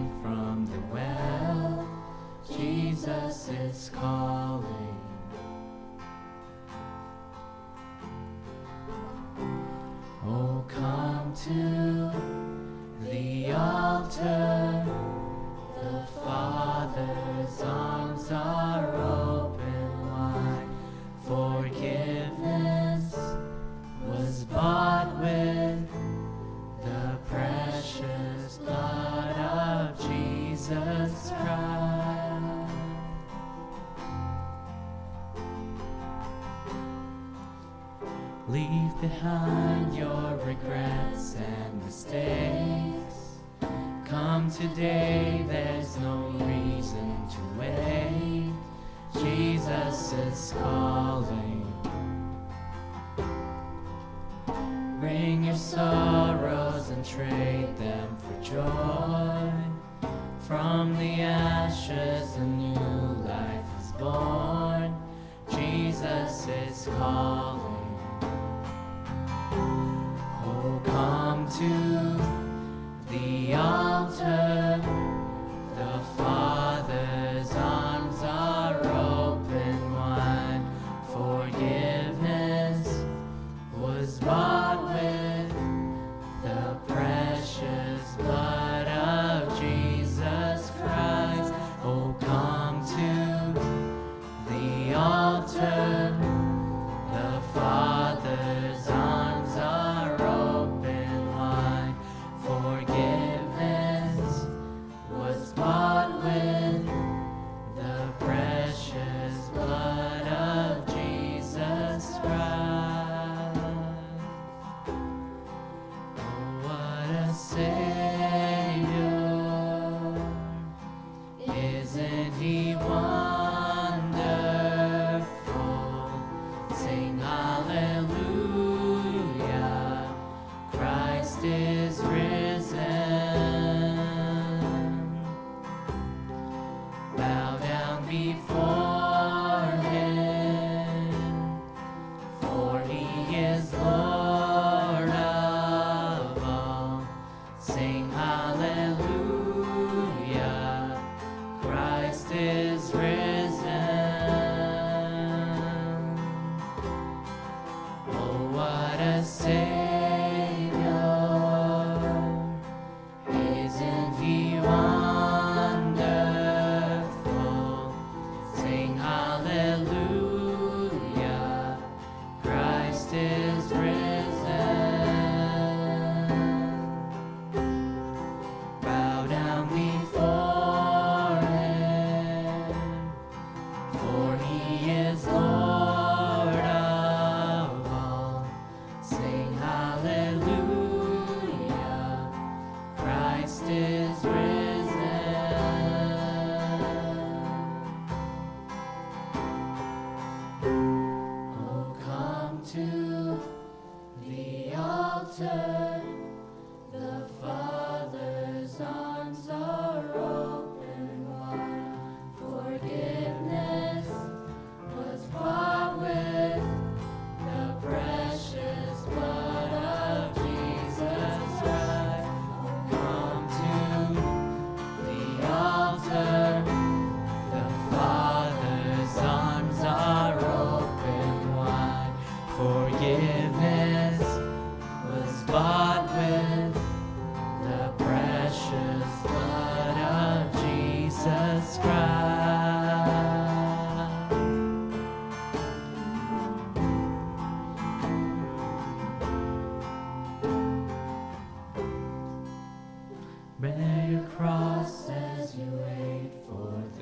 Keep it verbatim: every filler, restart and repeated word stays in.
from the well. Jesus is calling. Oh, come to the altar. The Father's arms are open wide. Forgiveness was bought with the precious blood of Jesus Christ. Leave behind your regrets and mistakes. Come today, there's no reason to wait. Jesus is calling. Bring your sorrows and trade them for joy. From the ashes a new life is born. Jesus is calling. Oh, come to the altar. The Father's arms are open wide. Forgiveness was bought with the precious blood of Jesus Christ. Oh, come to the altar. The Father's arms are open wide. Forgiveness was bought with the precious blood of Jesus Christ. Oh, what a Savior! Isn't He wonderful? Sing hallelujah, Christ is risen. Bow down before Him, for He is Lord of all. Sing hallelujah, Christ is risen. Oh, what a Savior! Isn't He wonderful? Sing hallelujah, Christ is risen. Bow down before Him, for He is Lord of all. Sing hallelujah, Christ is risen. Oh, come to the altar. The Father's arms are open wide. Forgiveness was bought with the precious blood of Jesus Christ. Oh, come to the altar. The Father's arms are open wide. Forgiveness was bought with the precious blood of Jesus Christ. Bear your cross as you wait for